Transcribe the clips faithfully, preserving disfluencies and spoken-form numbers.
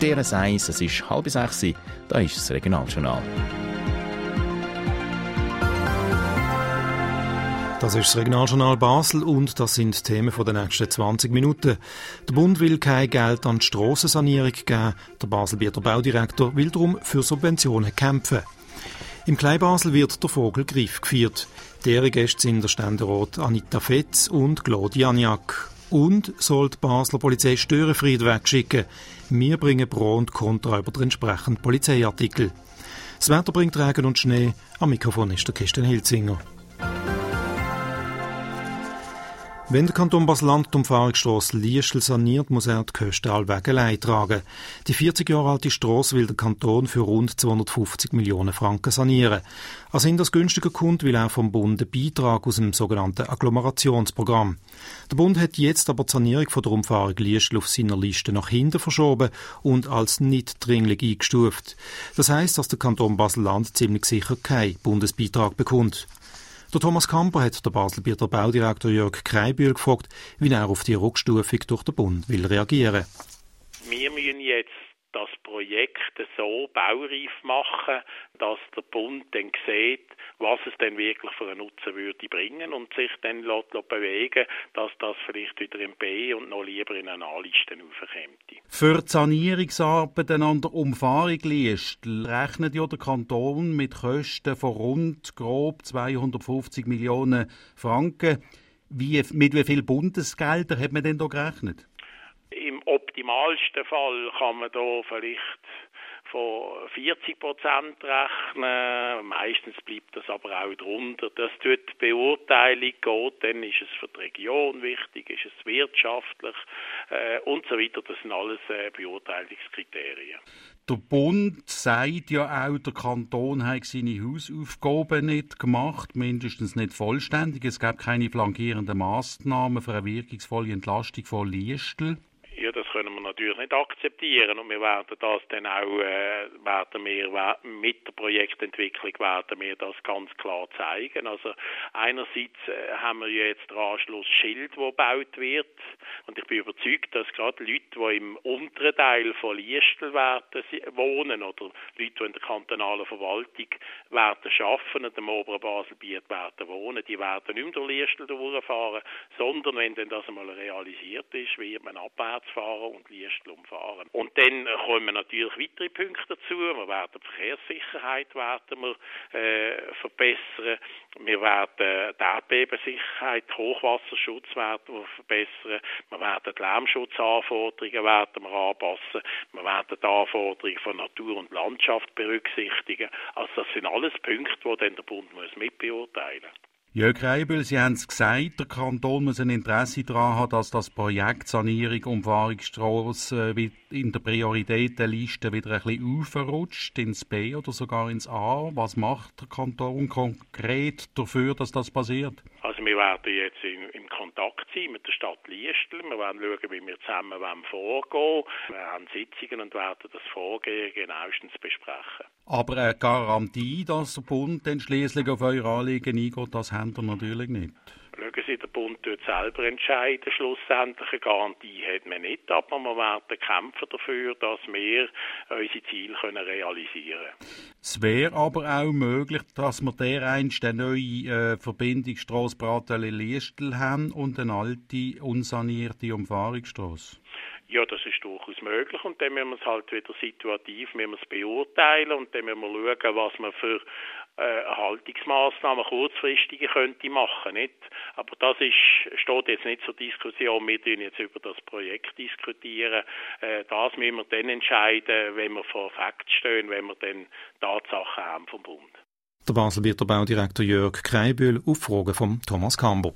D R S eins, es ist halb sechs, da ist das Regionaljournal. Das ist das Regionaljournal Basel und das sind die Themen der nächsten zwanzig Minuten. Der Bund will kein Geld an die Strassensanierung geben. Der Baselbieter Baudirektor will darum für Subventionen kämpfen. Im Kleinbasel wird der Vogelgriff gefeiert. Deren Gäste sind der Ständerat Anita Fetz und Claude Janiak. Und soll die Basler Polizei Störenfried wegschicken. Wir bringen Pro und Contra über den entsprechenden Polizeiartikel. Das Wetter bringt Regen und Schnee. Am Mikrofon ist der Christian Hilzinger. Wenn der Kanton Basel-Land die Umfahrungsstrasse Liestel saniert, muss er die Kosten allweg allein tragen. Die vierzig Jahre alte Strasse will der Kanton für rund zweihundertfünfzig Millionen Franken sanieren. Als ihn das günstiger kommt, will er vom Bund einen Beitrag aus dem sogenannten Agglomerationsprogramm. Der Bund hat jetzt aber die Sanierung von der Umfahrung Liestel auf seiner Liste nach hinten verschoben und als nicht dringlich eingestuft. Das heisst, dass der Kanton Basel-Land ziemlich sicher keinen Bundesbeitrag bekommt. Der Thomas Kamper hat der Baselbieter Baudirektor Jörg Kreibühl gefragt, wie er auf die Rückstufung durch den Bund will reagieren. Wir müssen jetzt das Projekt so baureif machen, dass der Bund dann sieht, was es denn wirklich für einen Nutzen würde bringen und sich dann lässt, lässt bewegen, dass das vielleicht wieder im B und noch lieber in eine A-Liste raufkommt. Für die Sanierungsarbeiten an der Umfahrung Liestel rechnet ja der Kanton mit Kosten von rund grob zweihundertfünfzig Millionen Franken. Wie, mit wie viel Bundesgelder hat man denn da gerechnet? Im optimalsten Fall kann man da vielleicht von vierzig Prozent rechnen. Meistens bleibt das aber auch drunter. Das tut die Beurteilung geht, dann ist es für die Region wichtig, ist es wirtschaftlich äh, und so weiter. Das sind alles äh, Beurteilungskriterien. Der Bund sagt ja auch, der Kanton hat seine Hausaufgaben nicht gemacht, mindestens nicht vollständig. Es gab keine flankierenden Massnahmen für eine wirkungsvolle Entlastung von Liestel. Ja, das können wir natürlich nicht akzeptieren und wir werden das dann auch, äh, werden wir mit der Projektentwicklung werden wir das ganz klar zeigen. Also einerseits äh, haben wir ja jetzt den Anschluss Schild, der gebaut wird und ich bin überzeugt, dass gerade Leute, die im unteren Teil von Liestel werden wohnen oder Leute, die in der kantonalen Verwaltung werden arbeiten und im oberen Baselbiet werden wohnen, die werden nicht mehr durch Liestel durchfahren, sondern wenn dann das einmal realisiert ist, wird man abwärts fahren und Liestel umfahren. Und dann kommen natürlich weitere Punkte dazu. Wir werden die Verkehrssicherheit werden wir, äh, verbessern. Wir werden die Erdbebensicherheit, den Hochwasserschutz werden wir verbessern. Wir werden die Lärmschutzanforderungen werden wir anpassen. Wir werden die Anforderungen von Natur und Landschaft berücksichtigen. Also das sind alles Punkte, die dann der Bund muss mitbeurteilen muss. Jörg Kreibühl, Sie haben es gesagt, der Kanton muss ein Interesse daran haben, dass das Projekt Sanierung Umfahrungsstrasse in der Prioritätenliste wieder ein bisschen aufrutscht, ins B oder sogar ins A. Was macht der Kanton konkret dafür, dass das passiert? Also wir werden jetzt in, im Kontakt sein mit der Stadt Liestel. Wir werden schauen, wie wir zusammen vorgehen. Wir haben Sitzungen und werden das Vorgehen genauestens besprechen. Aber eine Garantie, dass der Bund dann schliesslich auf eure Anliegen eingeht, das haben wir natürlich nicht. Schauen Sie, der Bund wird selber entscheiden. Schlussendlich eine Garantie hat man nicht, aber wir werden kämpfen dafür, dass wir unsere Ziele realisieren können. Es wäre aber auch möglich, dass wir dereinst eine neue äh, Verbindungsstrasse Brateli-Liestel haben und eine alte, unsanierte Umfahrungsstrasse. Ja, das ist durchaus möglich und dann müssen wir es halt wieder situativ müssen wir es beurteilen und dann müssen wir schauen, was man für äh, Erhaltungsmaßnahmen kurzfristige könnte machen, nicht? Aber das ist, steht jetzt nicht zur Diskussion, wir diskutieren jetzt über das Projekt diskutieren. Äh, das müssen wir dann entscheiden, wenn wir vor Fakt stehen, wenn wir dann Tatsachen haben vom Bund. Der Baselbieter Baudirektor Jörg Kreibühl auf Fragen von Thomas Kamber.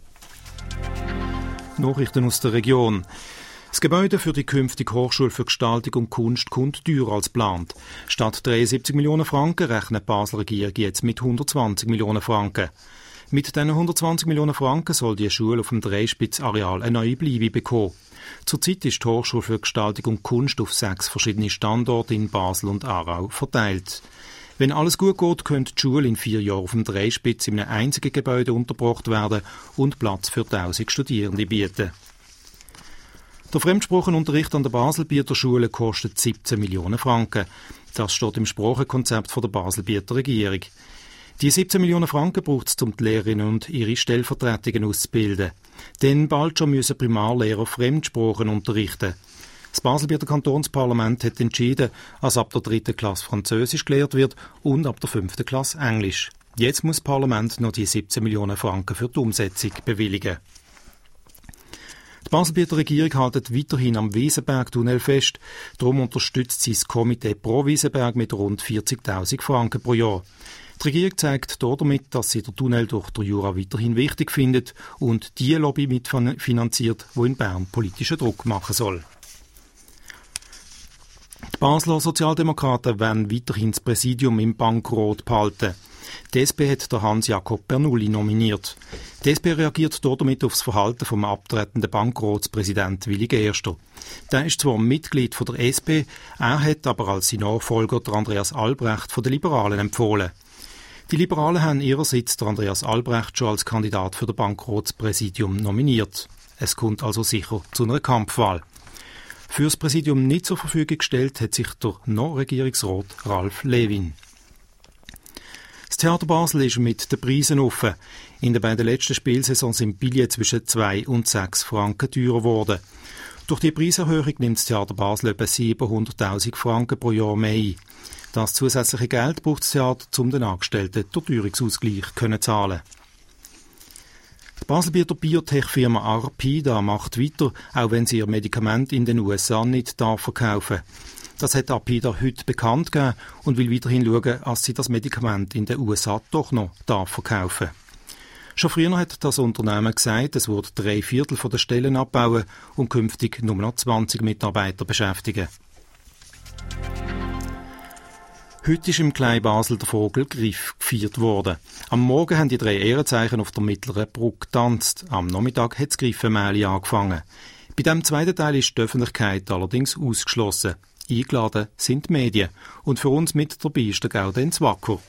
Nachrichten aus der Region. Das Gebäude für die künftige Hochschule für Gestaltung und Kunst kommt teurer als geplant. Statt dreiundsiebzig Millionen Franken rechnet die Basler Regierung jetzt mit hundertzwanzig Millionen Franken. Mit diesen hundertzwanzig Millionen Franken soll die Schule auf dem Dreispitz-Areal eine neue Bleibe bekommen. Zurzeit ist die Hochschule für Gestaltung und Kunst auf sechs verschiedene Standorte in Basel und Aarau verteilt. Wenn alles gut geht, könnte die Schule in vier Jahren auf dem Dreispitz in einem einzigen Gebäude untergebracht werden und Platz für tausend Studierende bieten. Der Fremdsprachenunterricht an der Baselbieter Schule kostet siebzehn Millionen Franken. Das steht im Sprachenkonzept von der Baselbieter Regierung. Die siebzehn Millionen Franken braucht es, um die Lehrerinnen und ihre Stellvertretungen auszubilden. Denn bald schon müssen Primarlehrer Fremdsprachen unterrichten. Das Baselbieter Kantonsparlament hat entschieden, dass ab der dritten Klasse Französisch gelehrt wird und ab der fünften Klasse Englisch. Jetzt muss das Parlament noch die siebzehn Millionen Franken für die Umsetzung bewilligen. Die Baselbieter Regierung hält weiterhin am Wiesenberg-Tunnel fest. Darum unterstützt sie das Komitee Pro Wiesenberg mit rund vierzigtausend Franken pro Jahr. Die Regierung zeigt damit, dass sie den Tunnel durch den Jura weiterhin wichtig findet und die Lobby mitfinanziert, die in Bern politischen Druck machen soll. Die Basler Sozialdemokraten wollen weiterhin das Präsidium im Bankrot behalten. Die S P hat der Hans-Jakob Bernoulli nominiert. Die S P reagiert damit auf das Verhalten vom abtretenden Bankrotspräsident Willi Gerster. Der ist zwar Mitglied von der S P, er hat aber als sein Nachfolger der Andreas Albrecht von den Liberalen empfohlen. Die Liberalen haben ihrerseits der Andreas Albrecht schon als Kandidat für das Bankrotspräsidium nominiert. Es kommt also sicher zu einer Kampfwahl. Für das Präsidium nicht zur Verfügung gestellt hat sich der Noch-Regierungsrat Ralf Lewin. Das Theater Basel ist mit den Preisen offen. In den beiden letzten Spielsaisons sind Billets zwischen zwei und sechs Franken teurer geworden. Durch die Preiserhöhung nimmt das Theater Basel etwa siebenhunderttausend Franken pro Jahr mehr ein. Das zusätzliche Geld braucht das Theater, um den Angestellten den Teuerungsausgleich zu zahlen. Die Baselbieter Biotech-Firma Arpida macht weiter, auch wenn sie ihr Medikament in den U S A nicht verkaufen darf. Das hat Arpida heute bekannt gegeben und will weiterhin schauen, dass sie das Medikament in den U S A doch noch verkaufen darf. Schon früher hat das Unternehmen gesagt, es würde drei Viertel der Stellen abbauen und künftig nur noch zwanzig Mitarbeiter beschäftigen. Heute ist im Kleinbasel der Vogelgriff gefeiert worden. Am Morgen haben die drei Ehrenzeichen auf der Mittleren Brücke getanzt. Am Nachmittag hat das Griffenmähli angefangen. Bei diesem zweiten Teil ist die Öffentlichkeit allerdings ausgeschlossen. Eingeladen sind die Medien. Und für uns mit dabei ist der Gaudenz Wacker.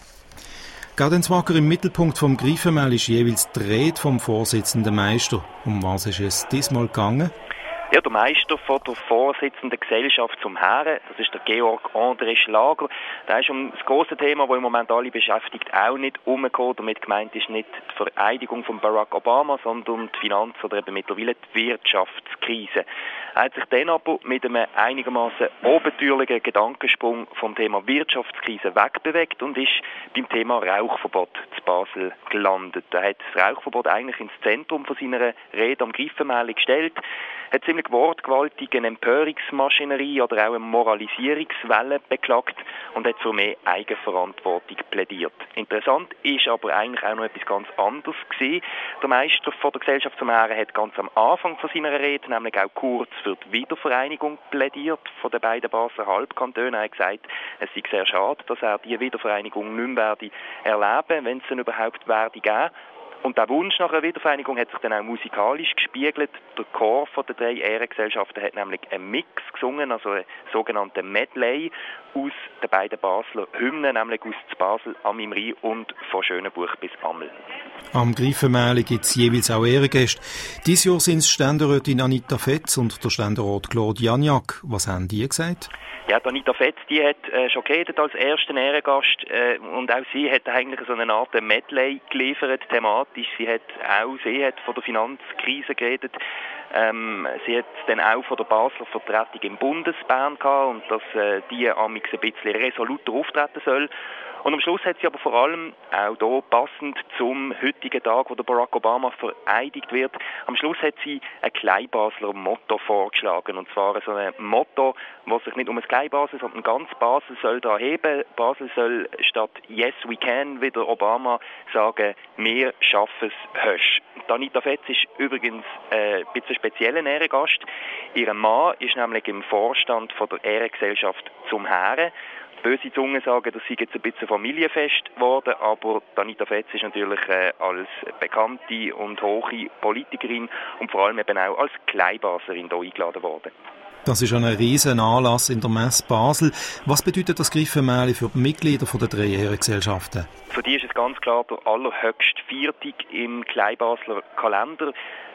Gaudenz Wacker, im Mittelpunkt vom Griffenmähli ist jeweils die Rede vom Vorsitzenden Meister. Um was ist es diesmal gegangen? Ja, der Meister von der Vorsitzenden Gesellschaft zum Herren, das ist der Georg André Schlager. Der ist um das grosse Thema, das im Moment alle beschäftigt, auch nicht umgekommen. Damit gemeint ist nicht die Vereidigung von Barack Obama, sondern die Finanz- oder eben mittlerweile die Wirtschaftskrise. Er hat sich dann aber mit einem einigermaßen obenteuerlichen Gedankensprung vom Thema Wirtschaftskrise wegbewegt und ist beim Thema Rauchverbot zu Basel gelandet. Er hat das Rauchverbot eigentlich ins Zentrum von seiner Rede am Griffenmähli gestellt, hat ziemlich wortgewaltige Empörungsmaschinerie oder auch eine Moralisierungswelle beklagt und hat für mehr Eigenverantwortung plädiert. Interessant ist aber eigentlich auch noch etwas ganz anderes gewesen. Der Meister von der Gesellschaft zum Herren hat ganz am Anfang von seiner Rede nämlich auch kurz für die Wiedervereinigung plädiert von den beiden Basler Halbkantonen. Er hat gesagt, es sei sehr schade, dass er diese Wiedervereinigung nicht mehr werde erleben, wenn es denn überhaupt werde geben. Und der Wunsch nach einer Wiedervereinigung hat sich dann auch musikalisch gespiegelt. Der Chor von den drei Ehrengesellschaften hat nämlich einen Mix gesungen, also einen sogenannten Medley aus den beiden Basler Hymnen, nämlich aus Basel am Imri und von Schönenbuch bis Ammel. Am Griffenmähli gibt es jeweils auch Ehrengäste. Dieses Jahr sind es Ständerätin Anita Fetz und der Ständerat Claude Janiak. Was haben die gesagt? Ja, Anita Fetz, die hat äh, schon geredet als ersten Ehrengast äh, und auch sie hat eigentlich so eine Art Medley geliefert, thematisch. Sie hat auch sie hat von der Finanzkrise geredet. Ähm, sie hat dann auch von der Basler Vertretung im Bundesbern gehabt und dass äh, die amix ein bisschen resoluter auftreten soll. Und am Schluss hat sie aber vor allem, auch hier passend zum heutigen Tag, wo der Barack Obama vereidigt wird, am Schluss hat sie ein Kleinbasler Motto vorgeschlagen. Und zwar so ein Motto, das sich nicht um ein Kleinbasel, sondern ganz Basel soll da heben. Basel soll statt «Yes, we can» wie der Obama sagen, «Wir schaffen es höchst». Anita Fetz ist übrigens äh, ein bisschen spezieller Ehrengast. Ihr Mann ist nämlich im Vorstand von der Ehrengesellschaft zum Herren. Böse Zungen sagen, das sei jetzt ein bisschen familienfest geworden, aber Anita Fetz ist natürlich äh, als bekannte und hohe Politikerin und vor allem eben auch als Kleinbaslerin hier eingeladen worden. Das ist ein riesen Anlass in der Messe Basel. Was bedeutet das Griffenmähli für die Mitglieder der drei Ehrengesellschaften? Für die ist es ganz klar der allerhöchste Viertag im Kleinbasler Kalender.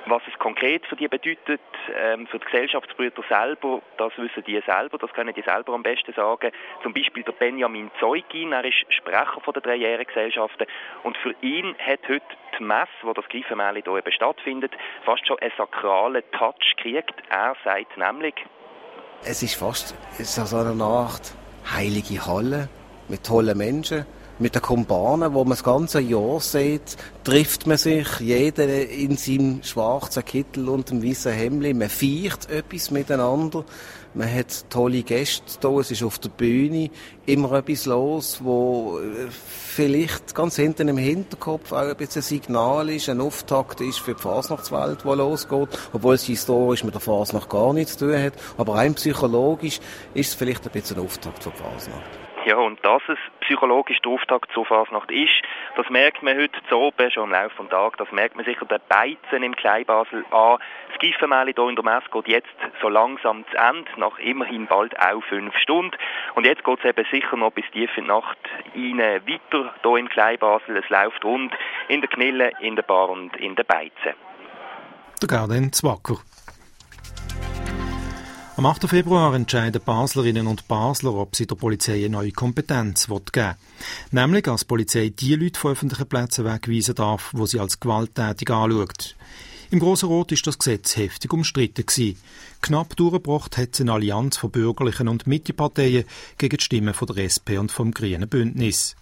Was es konkret für die bedeutet, ähm, für die Gesellschaftsbrüder selber, das wissen die selber, das können die selber am besten sagen. Zum Beispiel der Benjamin Zeugin, er ist Sprecher von der dreijährigen Gesellschaften und für ihn hat heute die Messe, wo das Greifenmählchen hier eben stattfindet, fast schon einen sakralen Touch gekriegt. Er sagt nämlich: Es ist fast so eine Art heilige Halle mit tollen Menschen. Mit den Kumpanen, wo man das ganze Jahr sieht, trifft man sich, jeder in seinem schwarzen Kittel und dem weißen Hemdli. Man feiert etwas miteinander. Man hat tolle Gäste da. Es ist auf der Bühne immer etwas los, wo vielleicht ganz hinten im Hinterkopf auch ein bisschen ein Signal ist, ein Auftakt ist für die Fasnachtswelt, die losgeht, obwohl es historisch mit der Fasnacht gar nichts zu tun hat. Aber rein psychologisch ist es vielleicht ein bisschen ein Auftakt für die Fasnacht. Ja, und dass es psychologisch der Auftakt zur Fasnacht ist, das merkt man heute zu oben schon im Laufe des Tages. Das merkt man sicher den Beizen im Kleinbasel an. Das Greifenmählchen hier in der Messe geht jetzt so langsam zu Ende, nach immerhin bald auch fünf Stunden. Und jetzt geht es eben sicher noch bis tief in die Nacht rein weiter hier im Kleinbasel. Es läuft rund in der Knille, in der Bar und in der Beizen. Der Gaudenz Zwacker. Am achten Februar entscheiden Baslerinnen und Basler, ob sie der Polizei eine neue Kompetenz geben will. Nämlich, als die Polizei die Leute von öffentlichen Plätzen wegweisen darf, die sie als gewalttätig anschaut. Im Grossen Rot ist das Gesetz heftig umstritten gewesen. Knapp durchgebracht hat es eine Allianz von bürgerlichen und Mitteparteien gegen die Stimmen von der S P und vom Grünen Bündnis.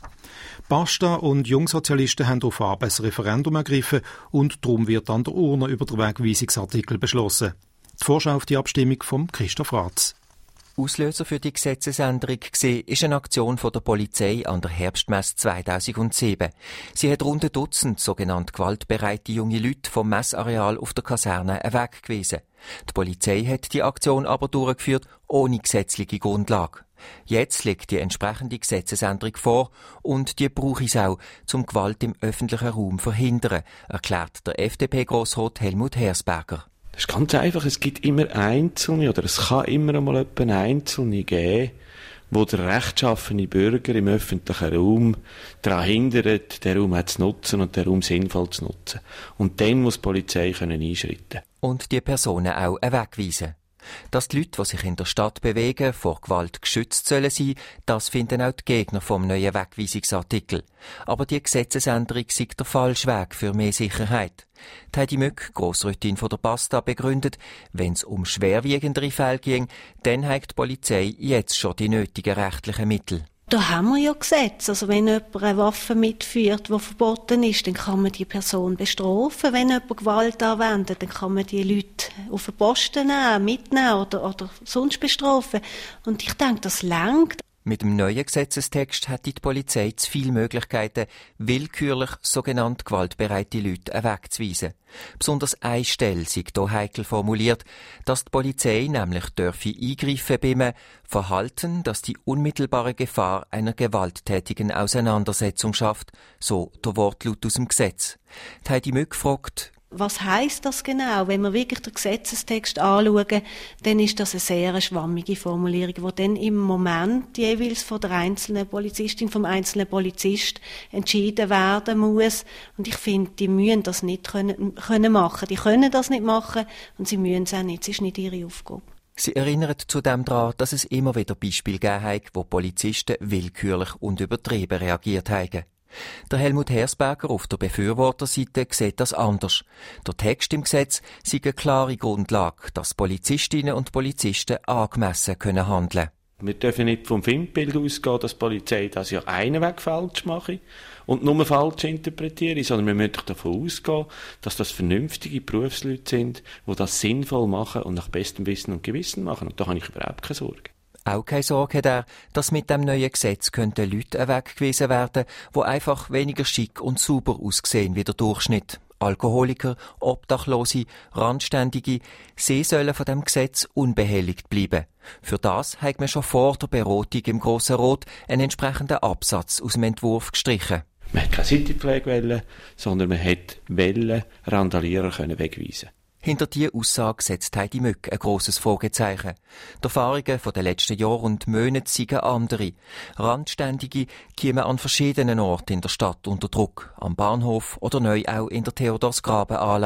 Basta und Jungsozialisten haben darauf ein Referendum ergriffen und darum wird an der Urne über den Wegweisungsartikel beschlossen. Die Vorschau auf die Abstimmung von Christoph Ratz. Auslöser für die Gesetzesänderung war eine Aktion von der Polizei an der Herbstmesse zweitausendsieben. Sie hat rund ein Dutzend sogenannte gewaltbereite junge Leute vom Messareal auf der Kaserne weggewiesen. Die Polizei hat die Aktion aber durchgeführt, ohne gesetzliche Grundlage. Jetzt liegt die entsprechende Gesetzesänderung vor und die brauche es auch, um Gewalt im öffentlichen Raum zu verhindern, erklärt der F D P-Grossrat Helmut Hersberger. Das ist ganz einfach. Es gibt immer Einzelne, oder es kann immer einmal einen Einzelne geben, wo der rechtschaffene Bürger im öffentlichen Raum daran hindert, den Raum zu nutzen und den Raum sinnvoll zu nutzen. Und dann muss die Polizei können einschreiten. Und die Personen auch wegweisen. Dass die Leute, die sich in der Stadt bewegen, vor Gewalt geschützt sollen sein, das finden auch die Gegner vom neuen Wegweisungsartikel. Aber die Gesetzesänderung sei der falsche Weg für mehr Sicherheit. Die Heidi Mück, Grossrätin von der Basta, begründet, wenn es um schwerwiegendere Fälle ging, dann hat die Polizei jetzt schon die nötigen rechtlichen Mittel. Da haben wir ja Gesetze. Also wenn jemand eine Waffe mitführt, die verboten ist, dann kann man die Person bestrafen. Wenn jemand Gewalt anwendet, dann kann man die Leute auf den Posten nehmen, mitnehmen oder, oder sonst bestrafen. Und ich denke, das reicht. Mit dem neuen Gesetzestext hat die Polizei zu viele Möglichkeiten, willkürlich sogenannte gewaltbereite Leute wegzuweisen. Besonders eine Stelle sei hier heikel formuliert, dass die Polizei nämlich dürfe eingreifen bei einem Verhalten, das die unmittelbare Gefahr einer gewalttätigen Auseinandersetzung schafft, so der Wortlaut aus dem Gesetz. Die Heidi Mück fragt: Was heisst das genau? Wenn wir wirklich den Gesetzestext anschauen, dann ist das eine sehr schwammige Formulierung, die dann im Moment jeweils von der einzelnen Polizistin, vom einzelnen Polizist entschieden werden muss. Und ich finde, die müssen das nicht können, können machen. Die können das nicht machen und sie müssen es auch nicht. Es ist nicht ihre Aufgabe. Sie erinnert zudem daran, dass es immer wieder Beispiele gegeben hat, wo Polizisten willkürlich und übertrieben reagiert haben. Der Helmut Hersberger auf der Befürworterseite sieht das anders. Der Text im Gesetz sei eine klare Grundlage, dass Polizistinnen und Polizisten angemessen können handeln. Wir dürfen nicht vom Filmbild ausgehen, dass die Polizei das ja einen Weg falsch mache und nur falsch interpretiere, sondern wir müssen davon ausgehen, dass das vernünftige Berufsleute sind, die das sinnvoll machen und nach bestem Wissen und Gewissen machen. Und da habe ich überhaupt keine Sorge. Auch keine Sorge hat er, dass mit dem neuen Gesetz könnten Leute weggewiesen werden, die einfach weniger schick und sauber aussehen wie der Durchschnitt. Alkoholiker, Obdachlose, Randständige, sie sollen von dem Gesetz unbehelligt bleiben. Für das hat man schon vor der Beratung im Grossen Rot einen entsprechenden Absatz aus dem Entwurf gestrichen. Man hat keine City-Pflege, sondern man hat Wellen Randalierer können wegweisen. Hinter diese Aussage setzt Heidi Mück ein grosses Fragezeichen. Die Erfahrungen von den letzten Jahren und Monaten seien andere. Randständige kämen an verschiedenen Orten in der Stadt unter Druck, am Bahnhof oder neu auch in der Theodors-Graben-Anlage.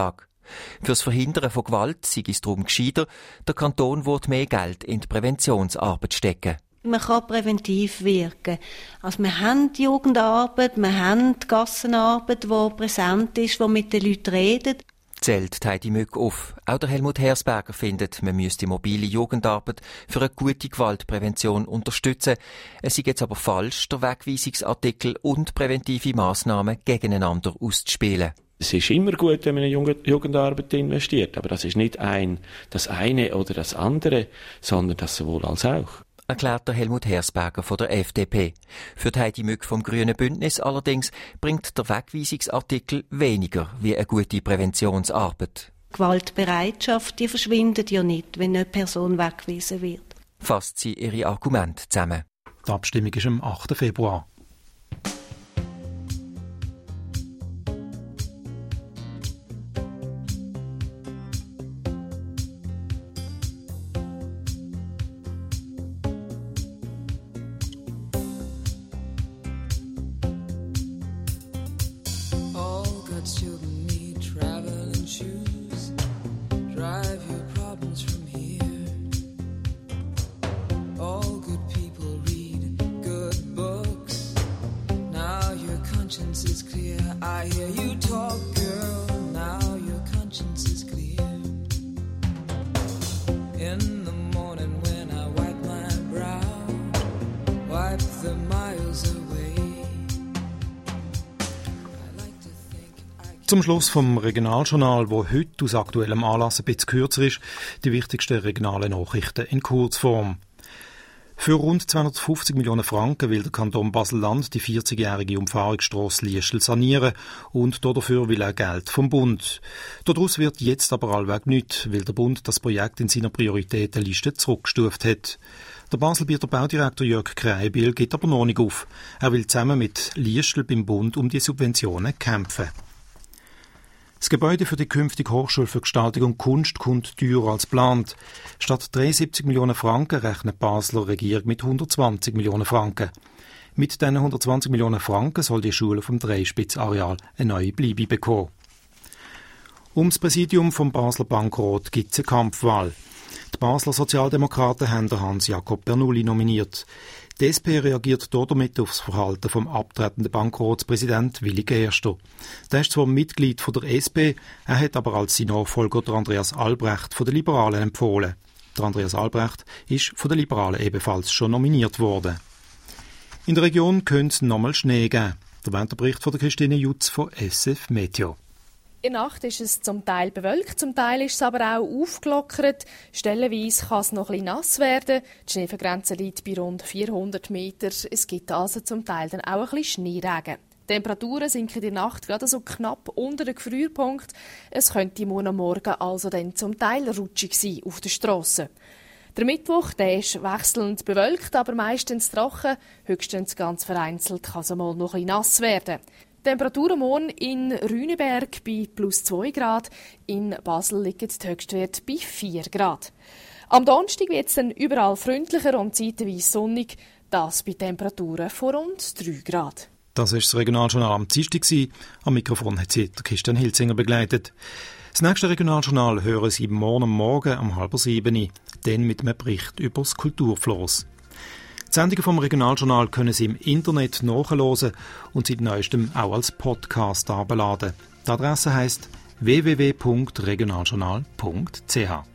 Fürs Verhindern von Gewalt sei es darum gescheiter, der Kanton will mehr Geld in die Präventionsarbeit stecken. Man kann präventiv wirken. Also wir haben die Jugendarbeit, wir haben die Gassenarbeit, die präsent ist, die mit den Leuten redet. Zählt Heidi Mück auf. Auch der Helmut Hersberger findet, man müsste mobile Jugendarbeit für eine gute Gewaltprävention unterstützen. Es sei jetzt aber falsch, der Wegweisungsartikel und präventive Massnahmen gegeneinander auszuspielen. Es ist immer gut, wenn man in Jugendarbeit investiert, aber das ist nicht ein, das eine oder das andere, sondern das sowohl als auch. Erklärt der Helmut Hersberger von der F D P. Für die Heidi Mück vom Grünen Bündnis allerdings bringt der Wegweisungsartikel weniger wie eine gute Präventionsarbeit. Gewaltbereitschaft, die verschwindet ja nicht, wenn eine Person weggewiesen wird. Fasst sie ihre Argumente zusammen. Die Abstimmung ist am achten Februar. Zum Schluss vom Regionaljournal, wo heute aus aktuellem Anlass ein bisschen kürzer ist, die wichtigsten regionalen Nachrichten in Kurzform. Für rund zweihundertfünfzig Millionen Franken will der Kanton Basel-Land die vierzigjährige Umfahrungsstrasse Liestel sanieren und dafür will er Geld vom Bund. Daraus wird jetzt aber allweg nichts, weil der Bund das Projekt in seiner Prioritätenliste zurückgestuft hat. Der Baselbieter Baudirektor Jörg Kreibil geht aber noch nicht auf. Er will zusammen mit Liestel beim Bund um die Subventionen kämpfen. Das Gebäude für die künftige Hochschule für Gestaltung und Kunst kommt teurer als geplant. Statt dreiundsiebzig Millionen Franken rechnet die Basler Regierung mit hundertzwanzig Millionen Franken. Mit diesen hundertzwanzig Millionen Franken soll die Schule vom Dreispitz-Areal eine neue Bleibe bekommen. Ums Präsidium vom Basler Bankrot gibt es eine Kampfwahl. Die Basler Sozialdemokraten haben Hans-Jakob Bernoulli nominiert. Die S P reagiert damit auf das Verhalten vom abtretenden Bankrotspräsident Willi Gerster. Der ist zwar Mitglied von der S P, er hat aber als sein Nachfolger der Andreas Albrecht von den Liberalen empfohlen. Der Andreas Albrecht ist von den Liberalen ebenfalls schon nominiert worden. In der Region könnte es nochmal Schnee geben. Der Wetterbericht von der Christine Jutz von S F Meteo. In der Nacht ist es zum Teil bewölkt, zum Teil ist es aber auch aufgelockert. Stellenweise kann es noch ein bisschen nass werden. Die Schneefallgrenze liegt bei rund vierhundert Meter. Es gibt also zum Teil dann auch ein bisschen Schneeregen. Die Temperaturen sinken in der Nacht gerade so knapp unter den Gefrierpunkt. Es könnte morgen Morgen also dann zum Teil rutschig sein auf der Strasse. Der Mittwoch der ist wechselnd bewölkt, aber meistens trocken. Höchstens ganz vereinzelt kann es mal noch ein bisschen nass werden. Temperaturen morgen in Rüneberg bei plus zwei Grad, in Basel liegen die Höchstwerte bei vier Grad. Am Donnerstag wird es dann überall freundlicher und zeitweise sonnig, das bei Temperaturen von rund drei Grad. Das war das Regionaljournal am Dienstag. Am Mikrofon hat sie Christian Hilzinger begleitet. Das nächste Regionaljournal hören Sie morgen am Morgen um halb sieben, dann mit einem Bericht über das Kulturfloss. Die Sendungen vom Regionaljournal können Sie im Internet nachhören und seit neuestem auch als Podcast herunterladen. Die Adresse heisst w w w punkt regionaljournal punkt c h.